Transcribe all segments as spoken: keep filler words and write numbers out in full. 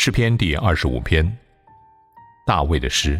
诗篇第二十五篇，大卫的诗。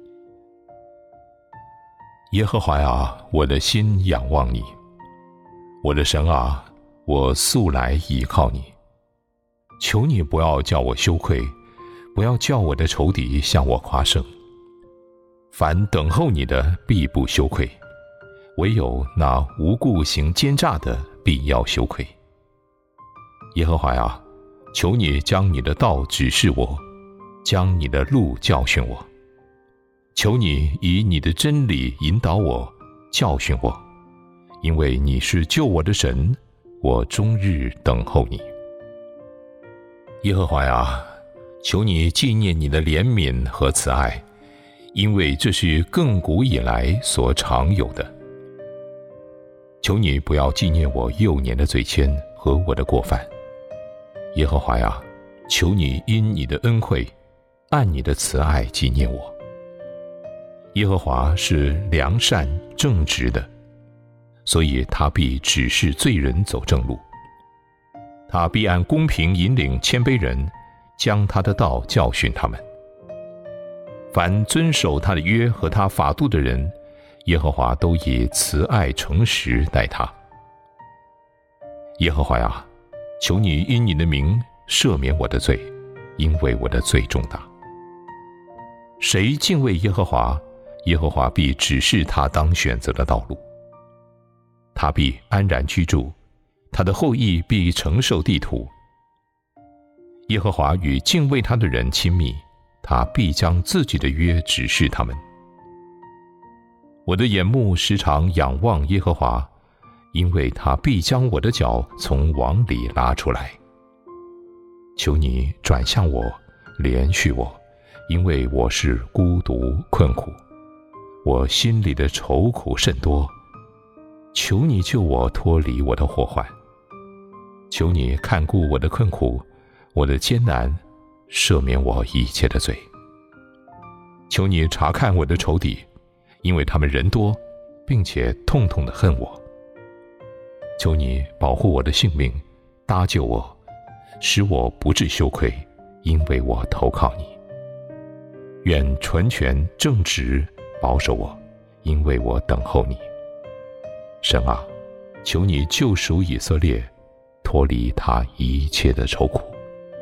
耶和华啊，我的心仰望你，我的神啊，我素来倚靠你。求你不要叫我羞愧，不要叫我的仇敌向我夸胜。凡等候你的必不羞愧，唯有那无故行奸诈的必要羞愧。耶和华啊，求你将你的道指示我，将你的路教训我。求你以你的真理引导我，教训我，因为你是救我的神，我终日等候你。耶和华啊，求你纪念你的怜悯和慈爱，因为这是亘古以来所常有的。求你不要纪念我幼年的罪愆和我的过犯。耶和华呀，求你因你的恩惠，按你的慈爱纪念我。耶和华是良善正直的，所以他必指示罪人走正路。他必按公平引领谦卑人，将他的道教训他们。凡遵守他的约和他法度的人，耶和华都以慈爱诚实待他。耶和华呀，求你因你的名赦免我的罪，因为我的罪重大。谁敬畏耶和华，耶和华必指示他当选择的道路。他必安然居住，他的后裔必承受地土。耶和华与敬畏他的人亲密，他必将自己的约指示他们。我的眼目时常仰望耶和华，因为他必将我的脚从网里拉出来。求你转向我，怜恤我，因为我是孤独困苦，我心里的愁苦甚多。求你救我脱离我的祸患，求你看顾我的困苦，我的艰难，赦免我一切的罪。求你查看我的仇敌，因为他们人多，并且痛痛地恨我。求你保护我的性命，搭救我，使我不致羞愧，因为我投靠你。愿纯全正直保守我，因为我等候你。神啊，求你救赎以色列，脱离他一切的愁苦。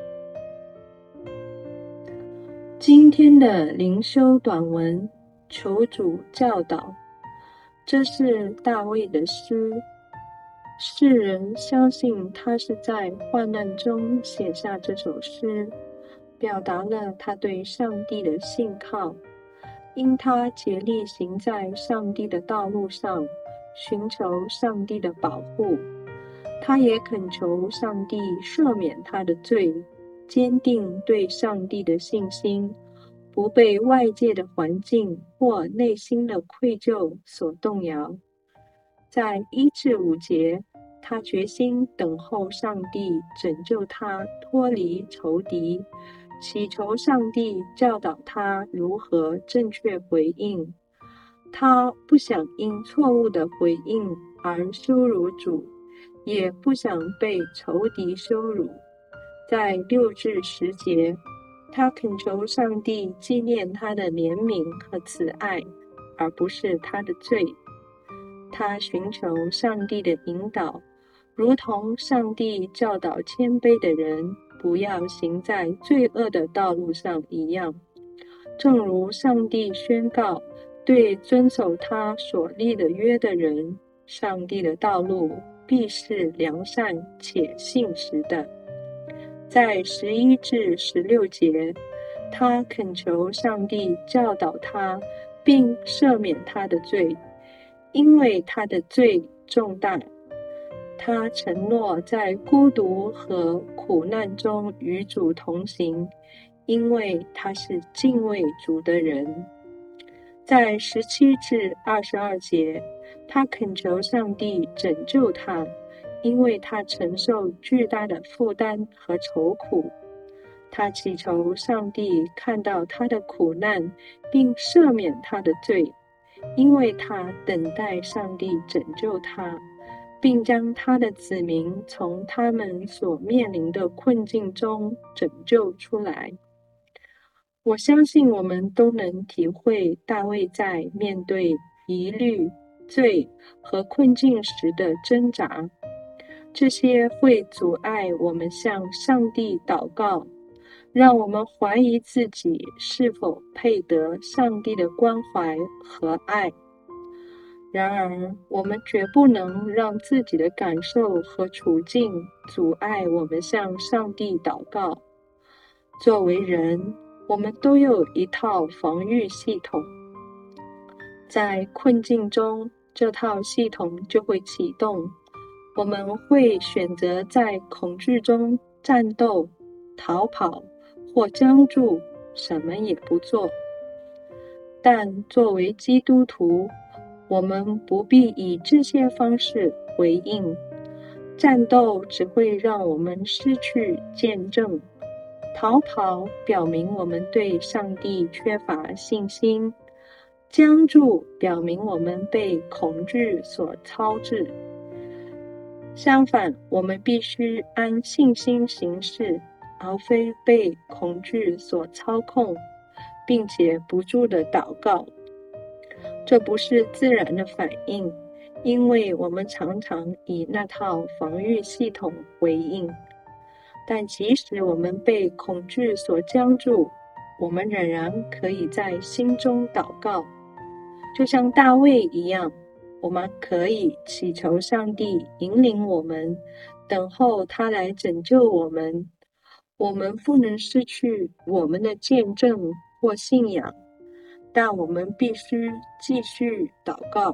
今天的灵修短文，求主教导。这是大卫的诗，世人相信他是在患难中写下这首诗，表达了他对上帝的信靠。因他竭力行在上帝的道路上，寻求上帝的保护，他也恳求上帝赦免他的罪，坚定对上帝的信心，不被外界的环境或内心的愧疚所动摇。在一至五节，他决心等候上帝拯救他脱离仇敌，祈求上帝教导他如何正确回应。他不想因错误的回应而羞辱主，也不想被仇敌羞辱。在六至十节，他恳求上帝纪念他的怜悯和慈爱，而不是他的罪。他寻求上帝的引导，如同上帝教导谦卑的人不要行在罪恶的道路上一样。正如上帝宣告，对遵守他所立的约的人，上帝的道路必是良善且信实的。在十一至十六节，他恳求上帝教导他，并赦免他的罪，因为他的罪重大。他承诺在孤独和苦难中与主同行，因为他是敬畏主的人。在十七至二十二节，他恳求上帝拯救他，因为他承受巨大的负担和愁苦。他祈求上帝看到他的苦难，并赦免他的罪，因为他等待上帝拯救他。 并将他的子民从他们所面临的困境中拯救出来。我相信我们都能体会大卫在面对疑虑、罪和困境时的挣扎，这些会阻碍我们向上帝祷告，让我们怀疑自己是否配得上帝的关怀和爱。然而，我们绝不能让自己的感受和处境阻碍我们向上帝祷告。作为人，我们都有一套防御系统，在困境中，这套系统就会启动。我们会选择在恐惧中战斗、逃跑或僵住，什么也不做。但作为基督徒，我们不必以这些方式回应。战斗只会让我们失去见证，逃跑表明我们对上帝缺乏信心，僵住表明我们被恐惧所操制。相反，我们必须按信心行事，而非被恐惧所操控，并且不住地祷告。这不是自然的反应，因为我们常常以那套防御系统回应。但即使我们被恐惧所僵住，我们仍然可以在心中祷告，就像大卫一样，我们可以祈求上帝引领我们，等候他来拯救我们。我们不能失去我们的见证或信仰，但我们必须继续祷告。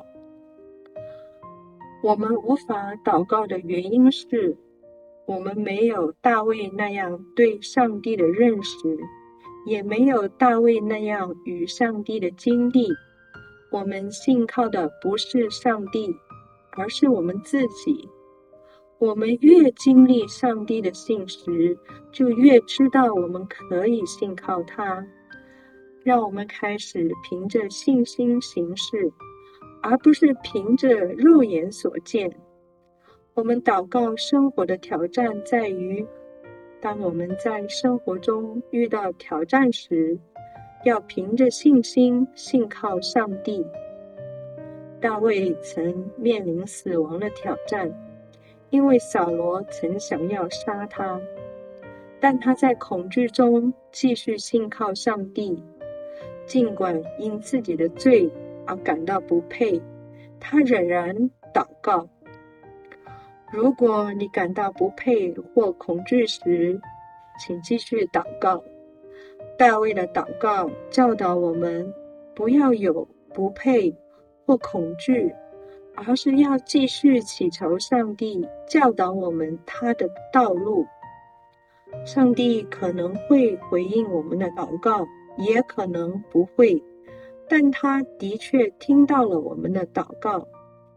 我们无法祷告的原因是，我们没有大卫那样对上帝的认识，也没有大卫那样与上帝的经历。我们信靠的不是上帝，而是我们自己。我们越经历上帝的信实，就越知道我们可以信靠他。让我们开始凭着信心行事，而不是凭着肉眼所见。我们祷告生活的挑战在于，当我们在生活中遇到挑战时，要凭着信心信靠上帝。大卫曾面临死亡的挑战，因为扫罗曾想要杀他，但他在恐惧中继续信靠上帝。尽管因自己的罪而感到不配，他仍然祷告。如果你感到不配或恐惧时，请继续祷告。大卫的祷告教导我们，不要有不配或恐惧，而是要继续祈求上帝教导我们他的道路。上帝可能会回应我们的祷告，也可能不会，但他的确听到了我们的祷告。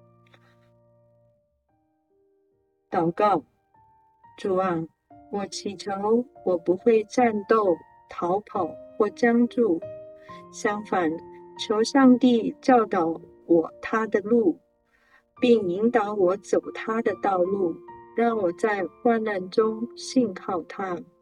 祷告，主啊，我祈求我不会战斗、逃跑或僵住，相反，求上帝教导我他的路，并引导我走他的道路，让我在患难中信靠他。